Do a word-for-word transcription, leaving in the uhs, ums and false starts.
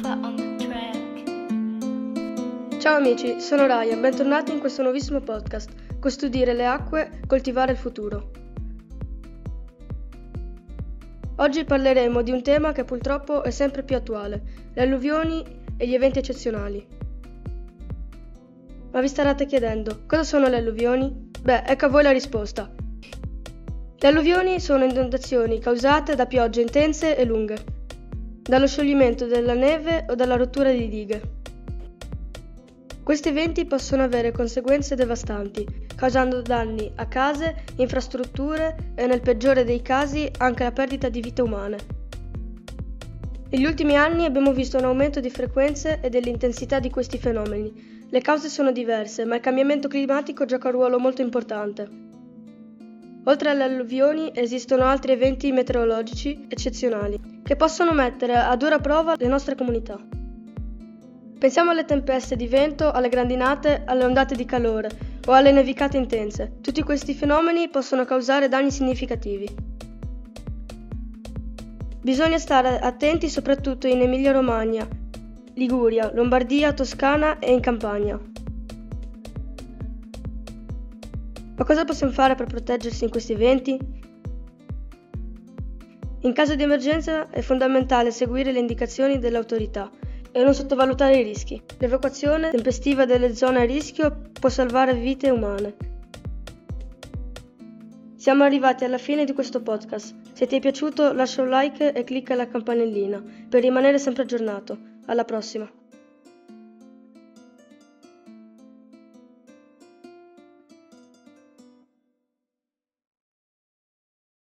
Alpha on the track. Ciao amici, sono Raya, bentornati in questo nuovissimo podcast, Custodire le acque, coltivare il futuro. Oggi parleremo di un tema che purtroppo è sempre più attuale, le alluvioni e gli eventi eccezionali. Ma vi starete chiedendo, cosa sono le alluvioni? Beh, ecco a voi la risposta. Le alluvioni sono inondazioni causate da piogge intense e lunghe, dallo scioglimento della neve o dalla rottura di dighe. Questi eventi possono avere conseguenze devastanti, causando danni a case, infrastrutture e nel peggiore dei casi anche la perdita di vite umane. Negli ultimi anni abbiamo visto un aumento di frequenze e dell'intensità di questi fenomeni. Le cause sono diverse, ma il cambiamento climatico gioca un ruolo molto importante. Oltre alle alluvioni esistono altri eventi meteorologici eccezionali che possono mettere a dura prova le nostre comunità. Pensiamo alle tempeste di vento, alle grandinate, alle ondate di calore o alle nevicate intense. Tutti questi fenomeni possono causare danni significativi. Bisogna stare attenti soprattutto in Emilia-Romagna, Liguria, Lombardia, Toscana e in Campania. Ma cosa possiamo fare per proteggersi in questi eventi? In caso di emergenza è fondamentale seguire le indicazioni delle autorità e non sottovalutare i rischi. L'evacuazione tempestiva delle zone a rischio può salvare vite umane. Siamo arrivati alla fine di questo podcast. Se ti è piaciuto lascia un like e clicca la campanellina per rimanere sempre aggiornato. Alla prossima!